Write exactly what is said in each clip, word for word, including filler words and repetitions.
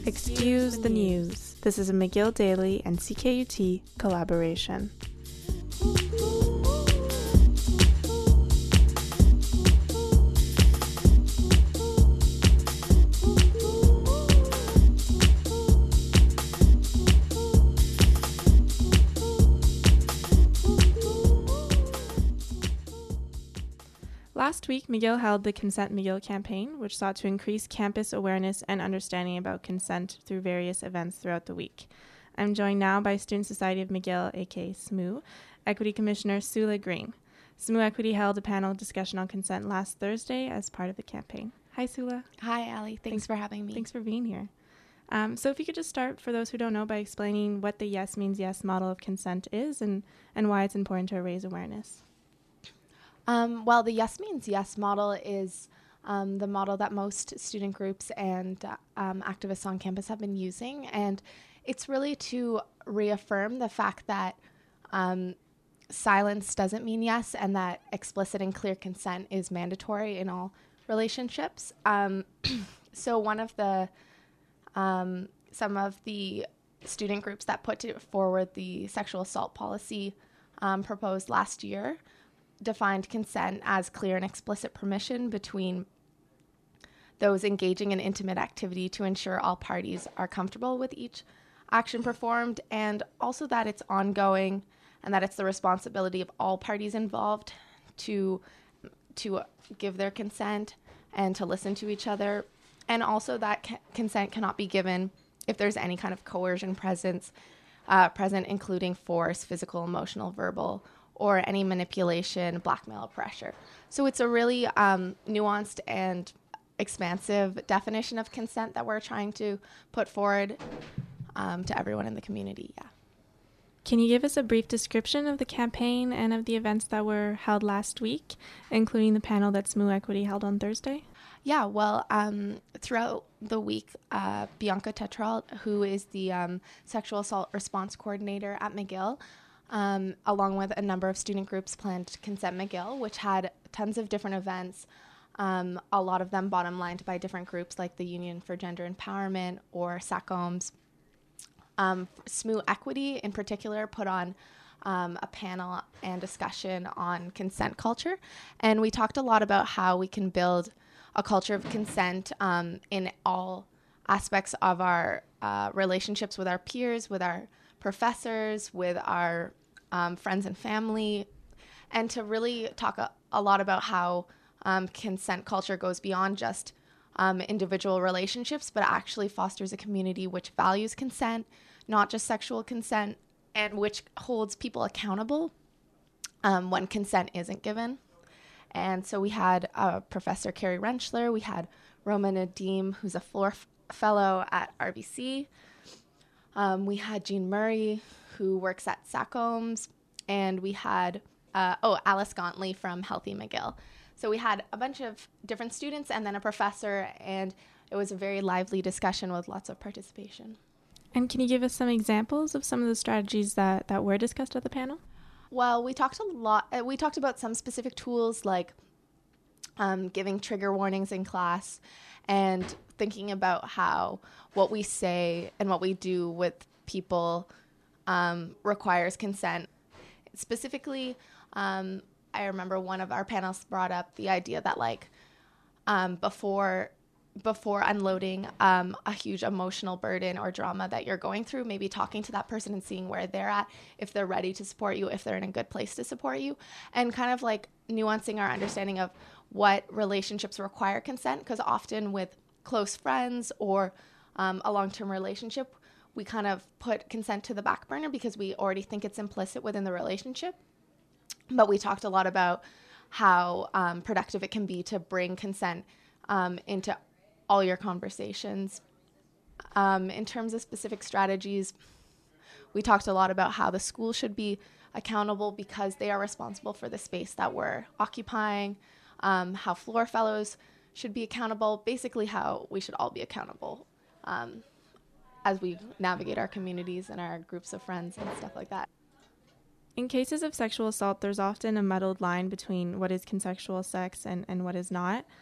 Excuse the News. This is a McGill Daily and C K U T collaboration. Last week, McGill held the Consent McGill campaign, which sought to increase campus awareness and understanding about consent through various events throughout the week. I'm joined now by Student Society of McGill, aka S M U, Equity Commissioner Sula Green. S M U Equity held a panel discussion on consent last Thursday as part of the campaign. Hi, Sula. Hi, Allie. Thanks, Thanks for having me. Thanks for being here. Um, so if you could just start, for those who don't know, by explaining what the Yes Means Yes model of consent is and, and why it's important to raise awareness. Um, well, the Yes Means Yes model is um, the model that most student groups and uh, um, activists on campus have been using. And it's really to reaffirm the fact that um, silence doesn't mean yes, and that explicit and clear consent is mandatory in all relationships. Um, so one of the, um, some of the student groups that put to forward the sexual assault policy um, proposed last year defined consent as clear and explicit permission between those engaging in intimate activity to ensure all parties are comfortable with each action performed, and also that it's ongoing and that it's the responsibility of all parties involved to to give their consent and to listen to each other, and also that c- consent cannot be given if there's any kind of coercion presence uh, present, including force, physical, emotional, verbal, or any manipulation, blackmail, or pressure. So it's a really um, nuanced and expansive definition of consent that we're trying to put forward um, to everyone in the community. Yeah. Can you give us a brief description of the campaign and of the events that were held last week, including the panel that S M U Equity held on Thursday? Yeah, well, um, throughout the week, uh, Bianca Tetrault, who is the um, sexual assault response coordinator at McGill, Um, along with a number of student groups, planned Consent McGill, which had tons of different events, um, a lot of them bottom-lined by different groups like the Union for Gender Empowerment or SACOMS. Um, S M U Equity, in particular, put on um, a panel and discussion on consent culture, and we talked a lot about how we can build a culture of consent um, in all aspects of our uh, relationships with our peers, with our professors, with our um, friends and family, and to really talk a, a lot about how um, consent culture goes beyond just um, individual relationships, but actually fosters a community which values consent, not just sexual consent, and which holds people accountable um, when consent isn't given. And so we had uh, Professor Carrie Rentschler, we had Roma Nadim, who's a floor f- fellow at R B C, Um, we had Jean Murray, who works at SACOMS, and we had, uh, oh, Alice Gauntly from Healthy McGill. So we had a bunch of different students and then a professor, and it was a very lively discussion with lots of participation. And can you give us some examples of some of the strategies that, that were discussed at the panel? Well, we talked a lot, uh, we talked about some specific tools like um, giving trigger warnings in class, and thinking about how what we say and what we do with people um, requires consent. Specifically, um, I remember one of our panelists brought up the idea that like um, before before unloading um, a huge emotional burden or drama that you're going through, maybe talking to that person and seeing where they're at, if they're ready to support you, if they're in a good place to support you, and kind of like nuancing our understanding of what relationships require consent, because often with close friends or um, a long-term relationship, we kind of put consent to the back burner because we already think it's implicit within the relationship. But we talked a lot about how um, productive it can be to bring consent um, into all your conversations. Um, in terms of specific strategies, we talked a lot about how the school should be accountable because they are responsible for the space that we're occupying, um, how floor fellows should be accountable, basically how we should all be accountable um, as we navigate our communities and our groups of friends and stuff like that. In cases of sexual assault, there's often a muddled line between what is consensual sex and, and what is not.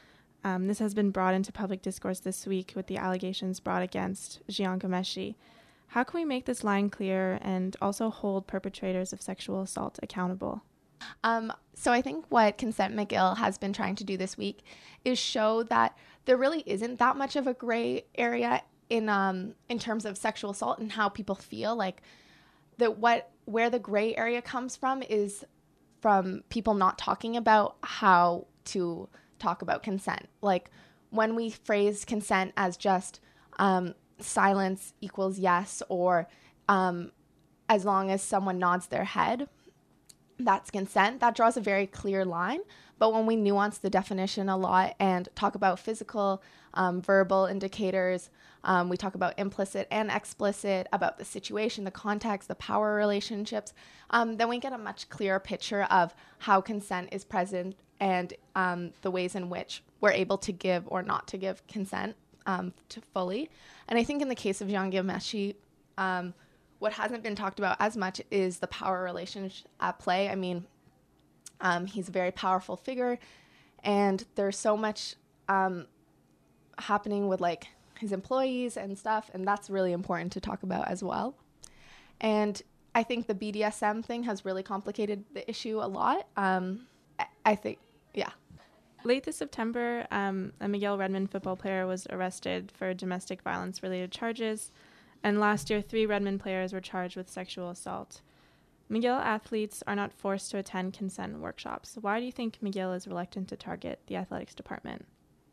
Um, this has been brought into public discourse this week with the allegations brought against Jianka Meshi. How can we make this line clear and also hold perpetrators of sexual assault accountable? Um, so I think what Consent McGill has been trying to do this week is show that there really isn't that much of a gray area in um, in terms of sexual assault and how people feel. Like that, what where the gray area comes from is from people not talking about how to talk about consent. Like when we phrase consent as just um, silence equals yes, or um, as long as someone nods their head, that's consent. That draws a very clear line. But when we nuance the definition a lot and talk about physical, um, verbal indicators, um, we talk about implicit and explicit, about the situation, the context, the power relationships, um, then we get a much clearer picture of how consent is present and um, the ways in which we're able to give or not to give consent um, to fully. And I think in the case of Jianka Meshi, um, what hasn't been talked about as much is the power relationship at play. I mean, um, he's a very powerful figure, and there's so much um, happening with like his employees and stuff, and that's really important to talk about as well. And I think the B D S M thing has really complicated the issue a lot. Um, I, I think, yeah. Late this September, um, a McGill Redmond football player was arrested for domestic violence-related charges. And last year, three Redmond players were charged with sexual assault. McGill athletes are not forced to attend consent workshops. Why do you think McGill is reluctant to target the athletics department?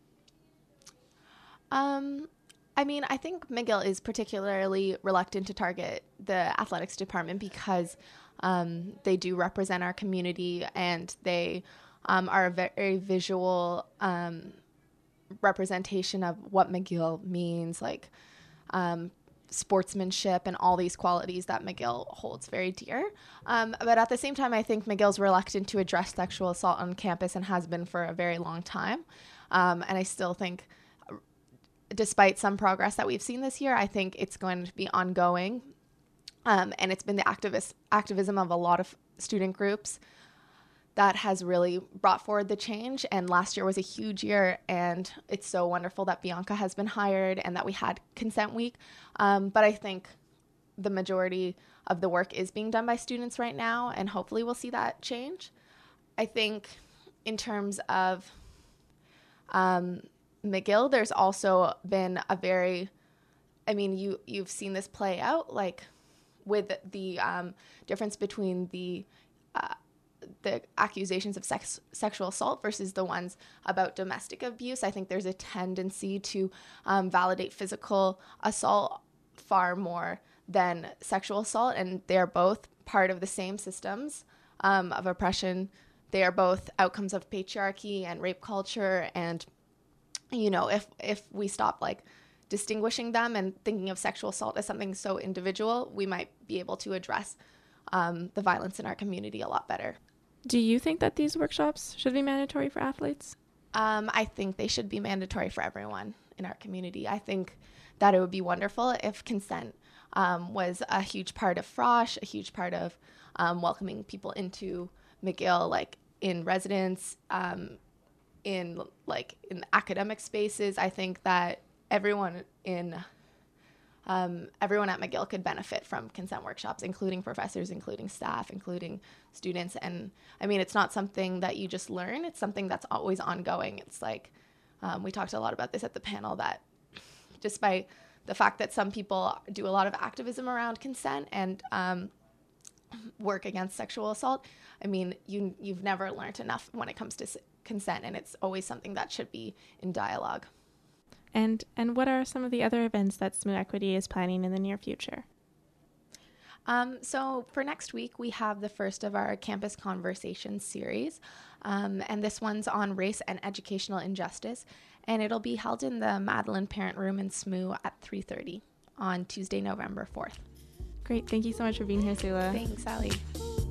Um, I mean, I think McGill is particularly reluctant to target the athletics department because um, they do represent our community, and they um, are a very visual um, representation of what McGill means, like um, sportsmanship and all these qualities that McGill holds very dear. Um, but at the same time, I think McGill's reluctant to address sexual assault on campus and has been for a very long time. Um, and I still think, despite some progress that we've seen this year, I think it's going to be ongoing. Um, and it's been the activist activism of a lot of student groups that has really brought forward the change. And last year was a huge year, and it's so wonderful that Bianca has been hired and that we had Consent Week. Um, but I think the majority of the work is being done by students right now, and hopefully we'll see that change. I think in terms of um, McGill, there's also been a very, I mean, you, you've seen this play out, like with the um, difference between the uh, the accusations of sex, sexual assault versus the ones about domestic abuse. I think there's a tendency to um, validate physical assault far more than sexual assault, and they're both part of the same systems um, of oppression. They are both outcomes of patriarchy and rape culture, and you know, if if we stop like distinguishing them and thinking of sexual assault as something so individual, we might be able to address um, the violence in our community a lot better. Do you think that these workshops should be mandatory for athletes? Um, I think they should be mandatory for everyone in our community. I think that it would be wonderful if consent um, was a huge part of Frosh, a huge part of um, welcoming people into McGill, like in residence, um, in like in academic spaces. I think that everyone in Um, everyone at McGill could benefit from consent workshops, including professors, including staff, including students. And I mean, it's not something that you just learn. It's something that's always ongoing. It's like, um, we talked a lot about this at the panel, that despite the fact that some people do a lot of activism around consent and um, work against sexual assault, I mean, you, you've never learned enough when it comes to s- consent, and it's always something that should be in dialogue. And and what are some of the other events that S M U Equity is planning in the near future? Um, so for next week, we have the first of our Campus Conversations series, um, and this one's on race and educational injustice, and it'll be held in the Madeline Parent Room in S M U at three thirty on Tuesday, November fourth. Great. Thank you so much for being here, Sula. Thanks, Sally.